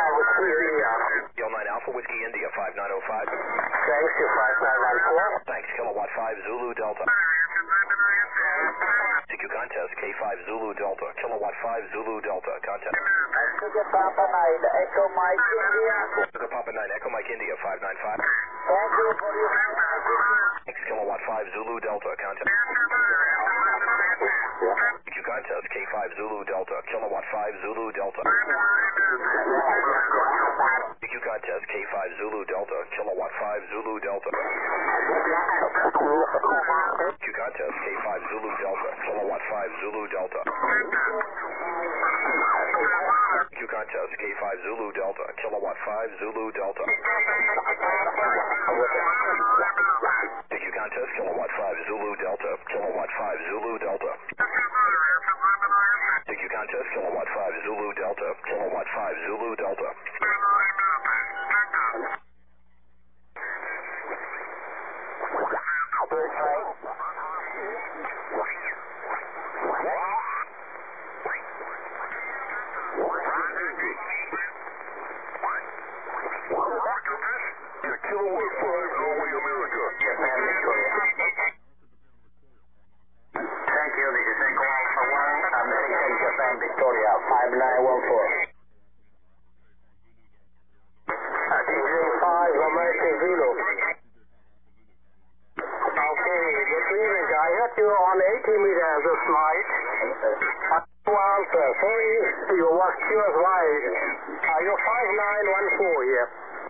Whiskey India. Yo 9 Alpha Whiskey India 5905. Thanks to 5914. Thanks, Kilowatt 5 Zulu Delta. CQ contest K5 Zulu Delta. Kilowatt 5 Zulu Delta. Contest. Sugar Papa 9 Echo Mike India. Sugar Papa 9 Echo Mike India 595. Thank you for your Thanks, Kilowatt 5 Zulu Delta. Contest. CQ contest K5 Zulu Delta. Kilowatt 5 Zulu Delta. CQ contest K5 Zulu Delta. Kilowatt 5 Zulu Delta. CQ contest K5 Zulu Delta. Kilowatt 5 Zulu Delta. CQ contest K5 Zulu Delta. Kilowatt 5 Zulu Delta. CQ contest Kilowatt 5 Zulu Delta. Kilowatt 5 Zulu Delta. CQ contest Kilowatt 5 Zulu Delta. Kilowatt 5 Zulu Delta. Victoria 5914. DJ5 American Zulu. Okay, good evening. I heard you on 80 meters this night. Answer. Sorry, you was QSY. You're 5914 here.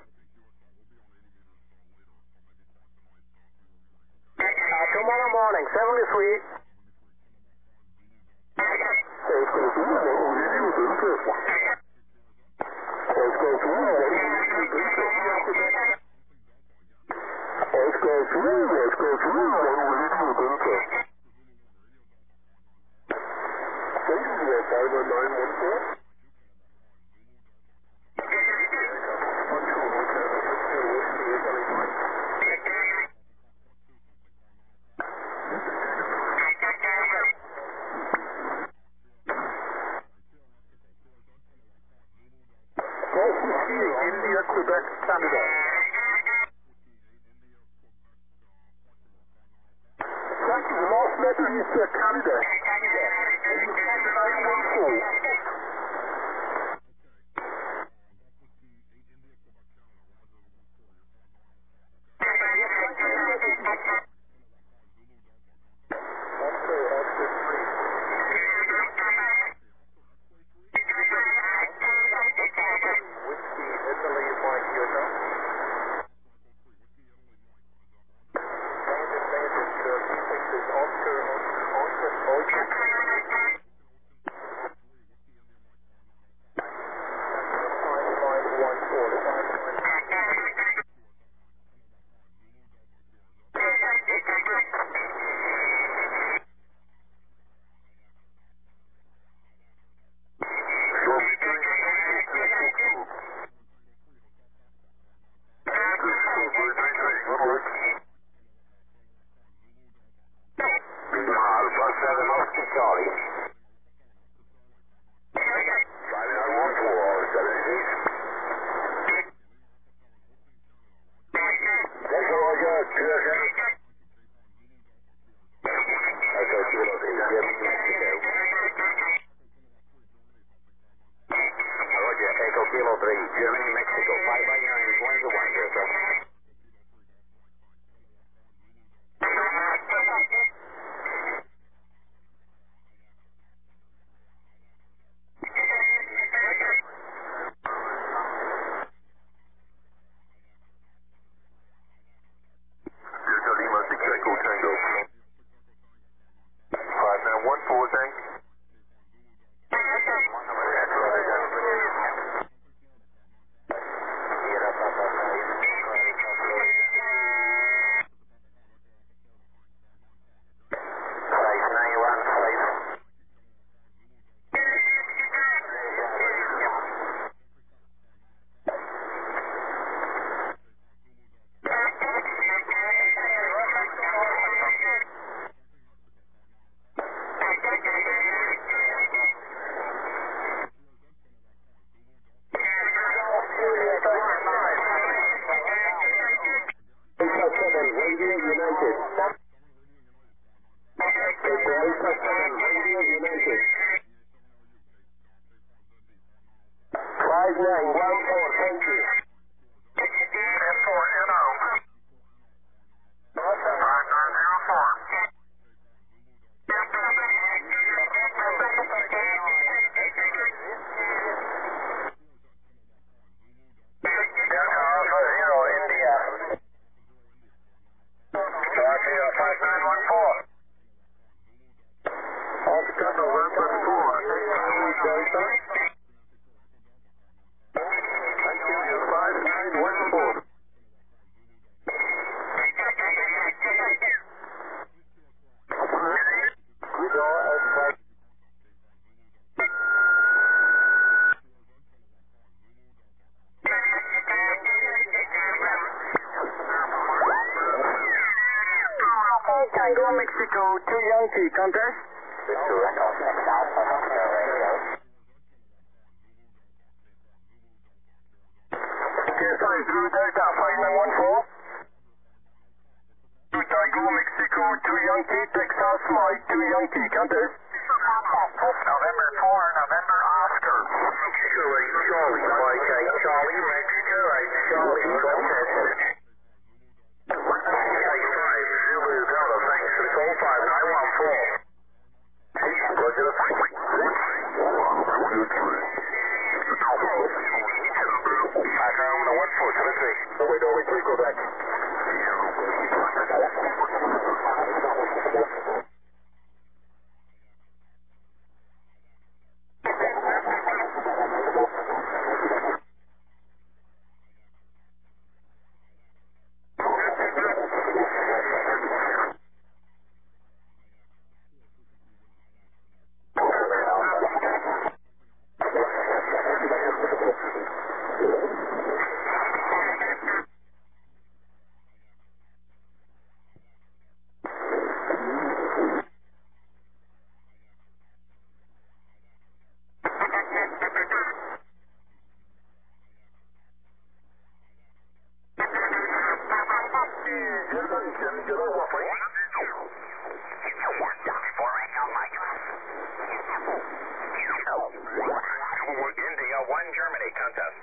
Tomorrow morning, 73. India, Quebec, Canada. Thank you. The last letter is Canada. thank you. 10-4, NO. 5904. Delta Alpha 0, India. Charlie 5914. Oscar November 4, Delta. Thank you, 5914. Tango Mexico 2 Yankee contest. Victor Echo 6 Alpha Hotel Radio. KSI Zulu Delta 5914. Tango Mexico 2 Yankee Texas Flight 2 Yankee contest. November 4, November Oscar. Charlie, Mike 8 Charlie, Mexico 8 Charlie contest. Zulu Delta, thanks for the call, 5914. Roger. Background with a 1473. Norway 3, go back. India 1 Germany contest.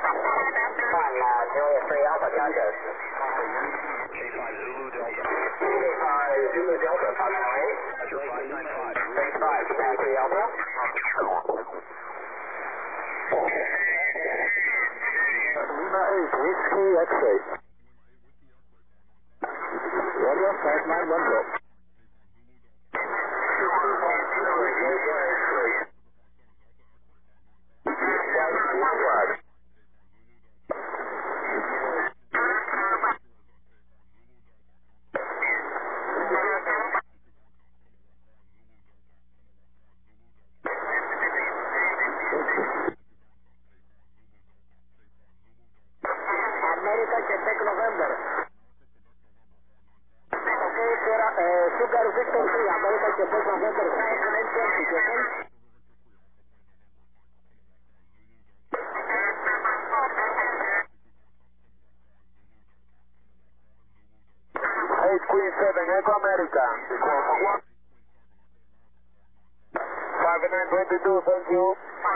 J5 Zulu Delta. Lima 8, Whiskey X-ray. Roger, 591 drop. America, Quebec, November. Okay, Sierra, Sugar Victor 3, America, Quebec, November, 5920, Quebec. Queen 7, Echo America. 5922, thank you.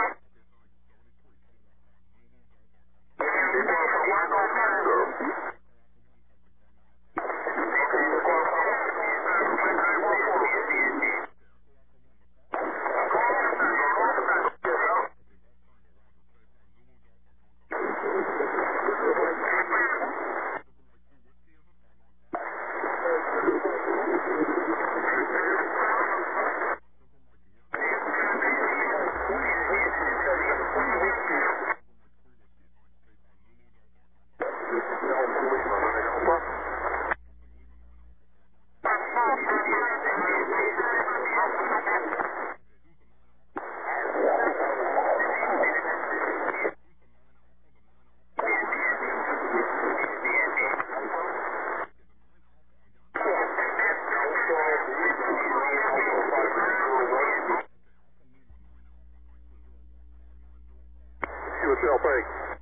QSL, break.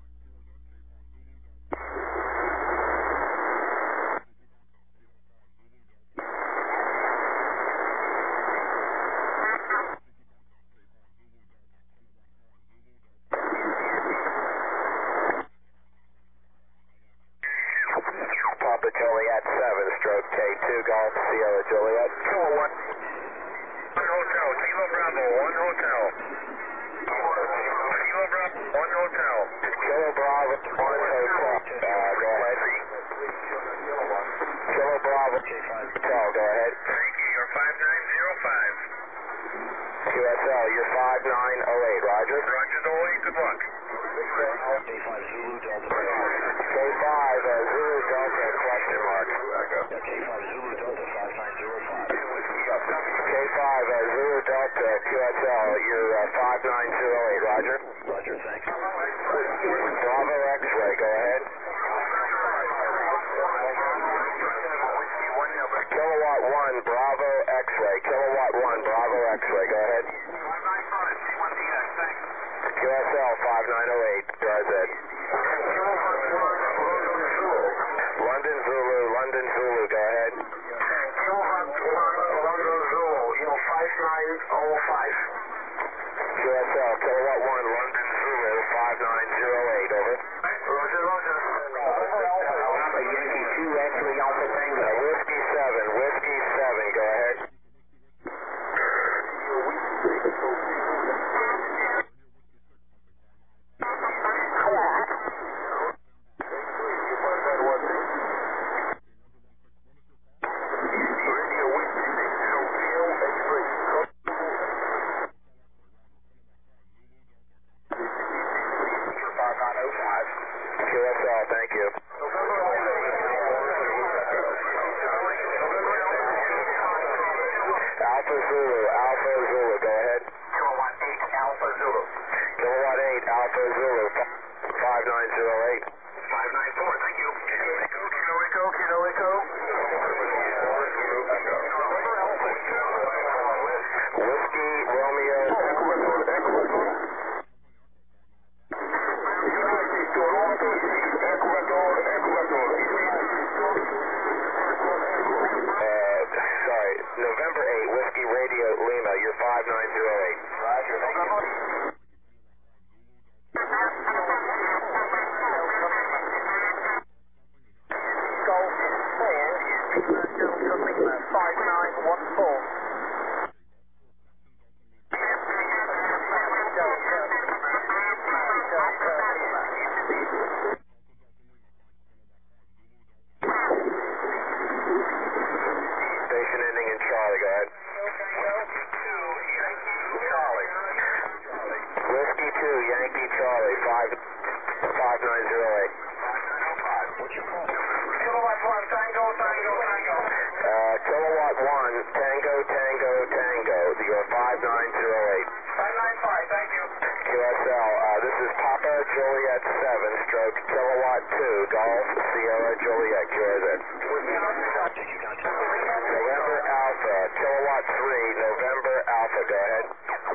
Papa Juliet 7, stroke K2, Golf Sierra Juliet. Kilo 1. 1 hotel, Kilo Bravo, 1 hotel. Kilo Bravo, 1 hotel. Kilo Bravo, 1 hotel. Go ahead. Kilo Bravo, hotel, go ahead. Thank you, you're 5905. QSL, you're 5908, Roger. Roger, Dolly, good luck. K5 Zulu Delta, question mark. K5 Zulu Delta, 5905. K5 Zulu Delta, QSL, you're 5908, Roger. Roger, thanks. Bravo X-ray, go ahead. Kilowatt 1, Bravo X-ray. Kilowatt 1, Bravo X-ray, go ahead. QSL 5908, RZ. London Zulu, go ahead. QSL, Kilowatt 1, London Zulu, 5908, over. Whiskey 7, go ahead. QSL, thank you. Alpha Zulu, go ahead. Kilowatt 8, Alpha Zulu. Kilowatt 8, Alpha Zulu, 5908. 594, thank you. Kilo Echo. Whiskey Romeo. Sorry, November 8, Whiskey Radio Lima, you're 5908. Roger, thank you. Golf 4, Delta Lima, 5914. Charlie, go ahead. Charlie. Whiskey 2, Yankee Charlie, 5908. Kilowatt 1, Tango. Kilowatt 1, Tango, you're 5908. 595, thank you. QSL, this is Papa Juliet 7, stroke Kilowatt 2, Golf Sierra Juliet, QRZ. November Alpha, Kilowatt 3, November Alpha, go ahead.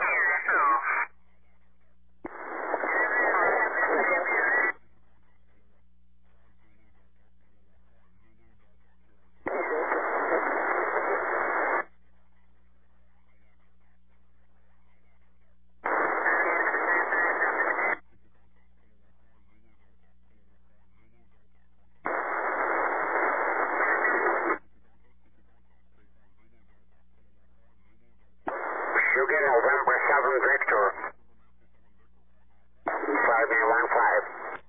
Sugar November 7 Victor. 5915.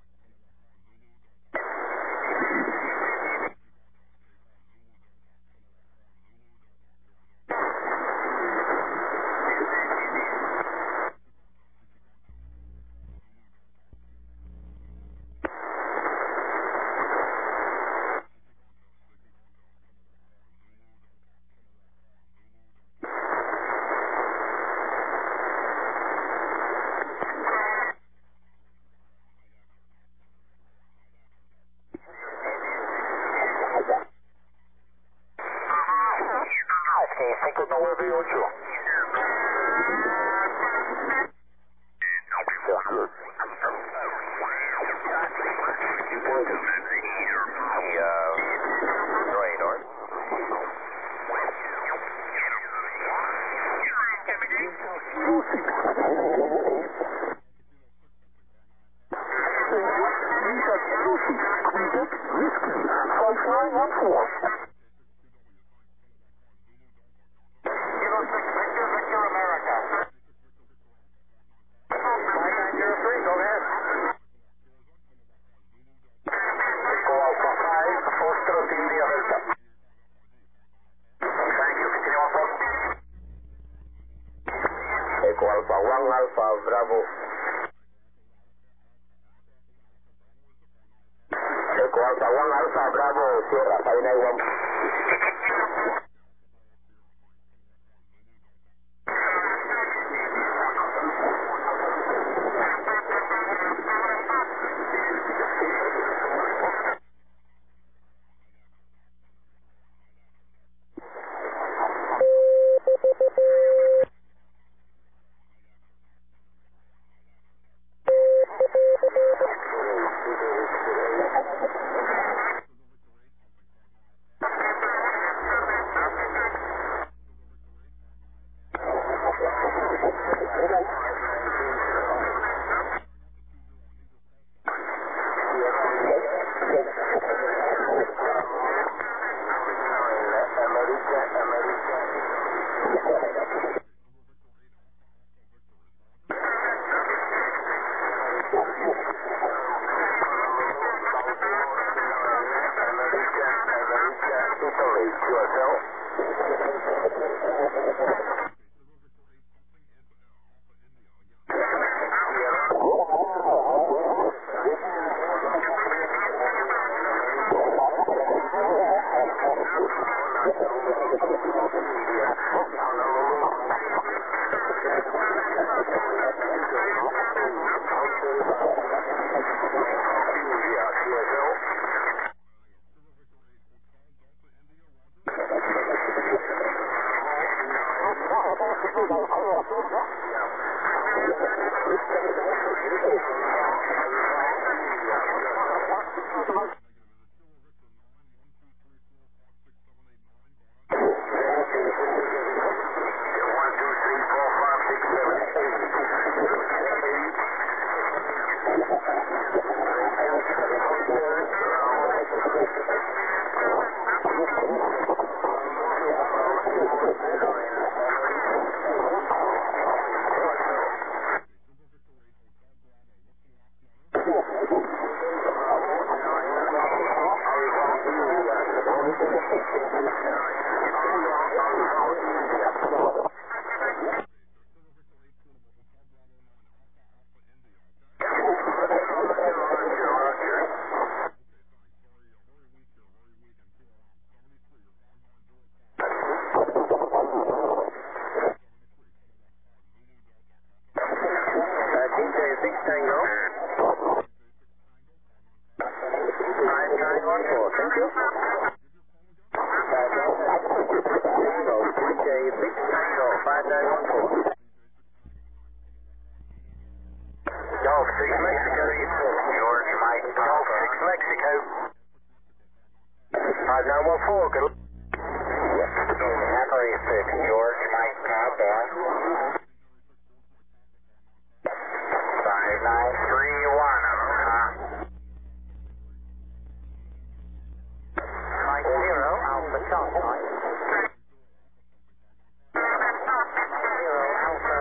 Okay, 5998. Victor America. 5903, go ahead. Echo Alpha 5, Foxtrot India Delta. Thank you, continue on board. Echo Alpha 1, Alpha Bravo. Echo Alpha 1, Alpha Bravo, Sierra 591. Big Tango 5914. Golf 6 Mexico, George Mike Golf 6 Mexico. 5914, good luck. Henry 6, George Mike Cowboy. 5931, Mike 0, Alpha Charlie. 0, Alpha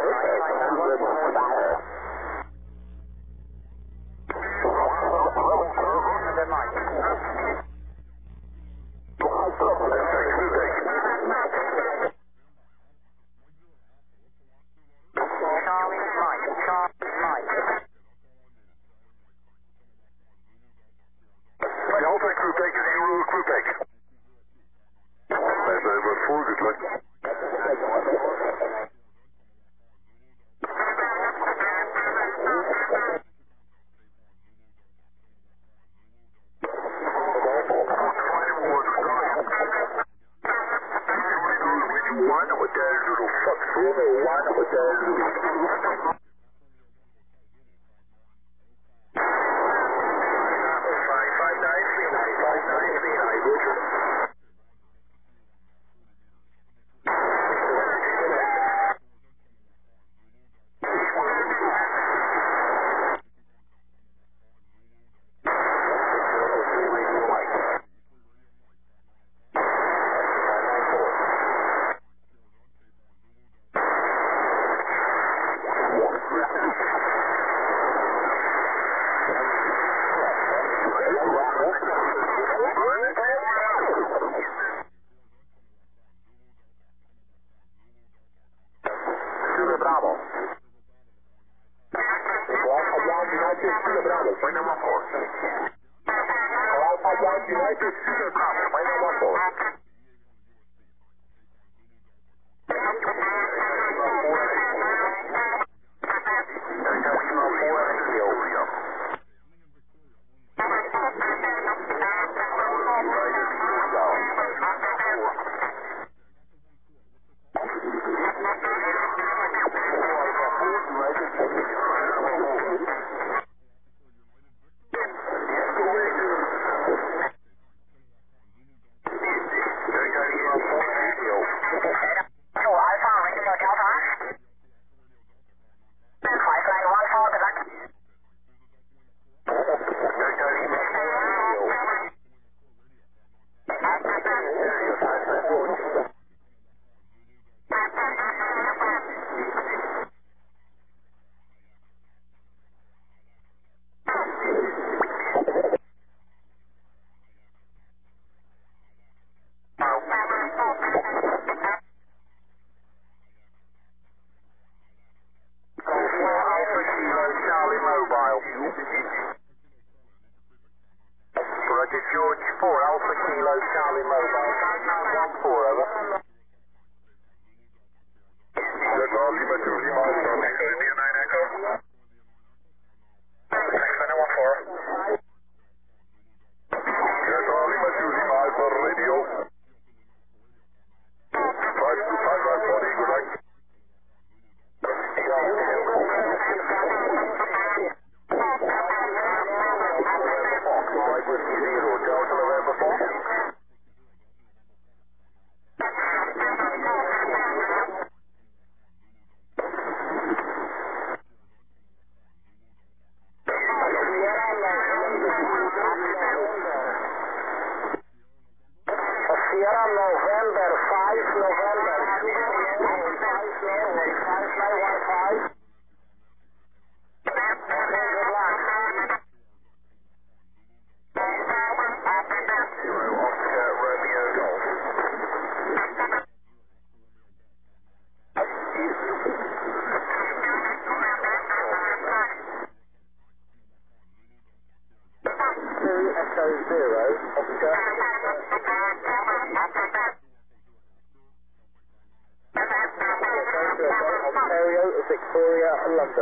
Victoria, London,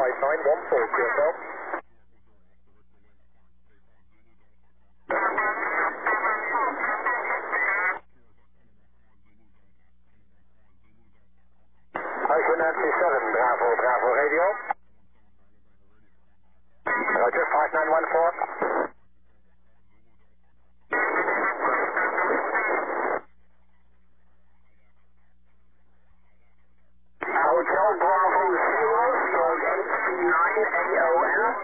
5914 to yourself. Nancy 7, Bravo, Bravo Radio. Roger, 5914. Hotel Bravo Zero, Song HC9 AON.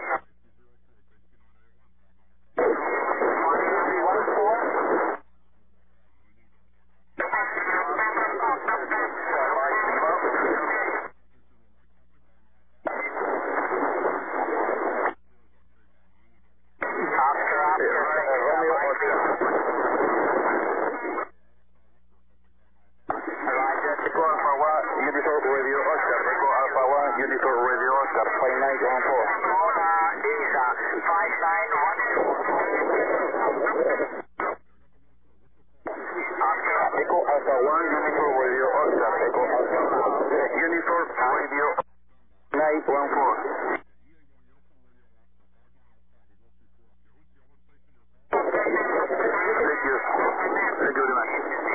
1314. Unifor Radio Oscar, plane 914. Lima Isa 5914. Echo Alpha 1, Unifor Radio Oscar, Echo Alpha 1. Unifor Radio 914. Thank you. Thank you very much.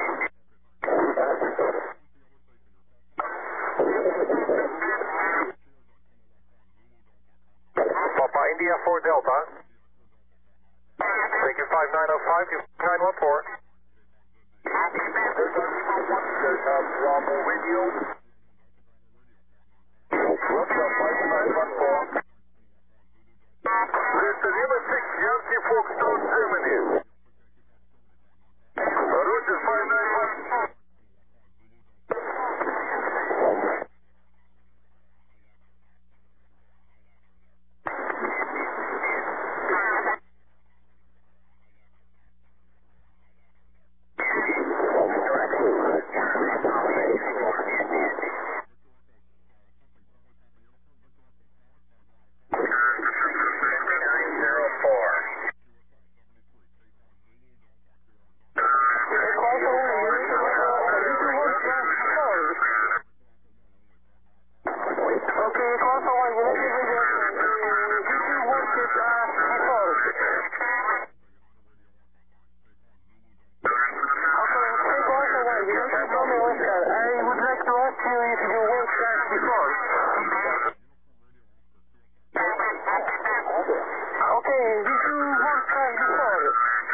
Papa India 4 Delta. Thank you 5905, you 914. Delta Bravo Radio. Delta 5914. Delta Lima 6, Yankee Foxtrot, Germany. Roger 5914.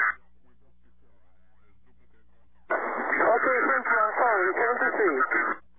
Okay, thank you. I'm sorry. 73.